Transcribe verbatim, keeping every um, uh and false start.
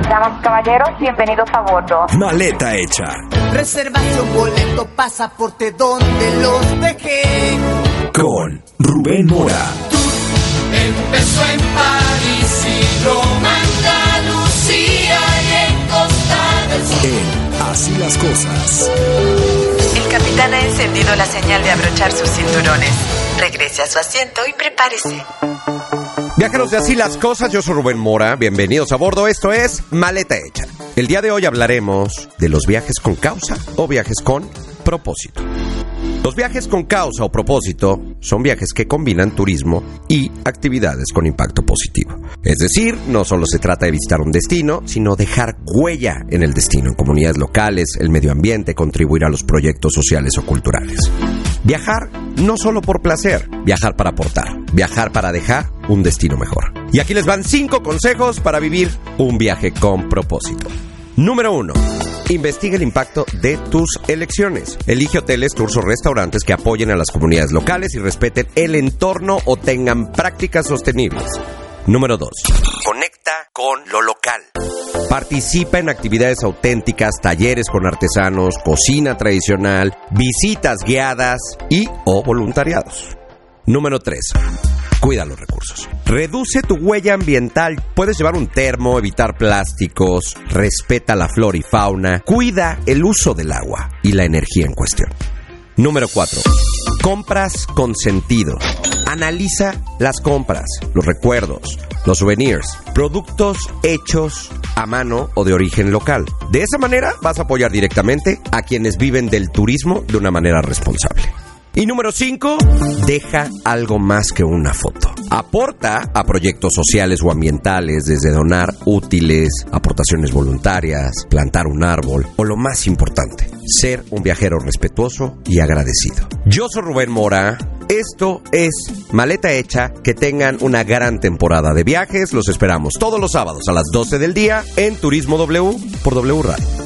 Damas y caballeros, bienvenidos a bordo. Maleta hecha. Reservación, boleto, pasaporte, ¿dónde los dejé? Con Rubén Mora. Empezó en París y Roma, Andalucía y en Costa del Sol. En Así las Cosas. El capitán ha encendido la señal de abrochar sus cinturones. Regrese a su asiento y prepárese. Viajeros de Así las Cosas, yo soy Rubén Mora. Bienvenidos a bordo. Esto es Maleta Hecha. El día de hoy hablaremos de los viajes con causa o viajes con propósito. Los viajes con causa o propósito son viajes que combinan turismo y actividades con impacto positivo. Es decir, no solo se trata de visitar un destino, sino dejar huella en el destino, en comunidades locales, el medio ambiente, contribuir a los proyectos sociales o culturales. Viajar no solo por placer, viajar para aportar, viajar para dejar un destino mejor. Y aquí les van cinco consejos para vivir un viaje con propósito. Número uno. Investiga el impacto de tus elecciones. Elige hoteles, tours o restaurantes que apoyen a las comunidades locales y respeten el entorno o tengan prácticas sostenibles. Número dos. Conecta con lo local. Participa en actividades auténticas, talleres con artesanos, cocina tradicional, visitas guiadas y o voluntariados. Número tres. Cuida los recursos. Reduce tu huella ambiental. Puedes llevar un termo, evitar plásticos, respeta la flora y fauna, cuida el uso del agua y la energía en cuestión. Número cuatro. Compras con sentido. Analiza las compras, los recuerdos, los souvenirs, productos hechos a mano o de origen local. De esa manera vas a apoyar directamente a quienes viven del turismo de una manera responsable. Y número cinco, deja algo más que una foto. Aporta a proyectos sociales o ambientales, desde donar útiles, aportaciones voluntarias, plantar un árbol o lo más importante, ser un viajero respetuoso y agradecido. Yo soy Rubén Mora. Esto es Maleta Hecha. Que tengan una gran temporada de viajes. Los esperamos todos los sábados a las doce del día en Turismo W por W Radio.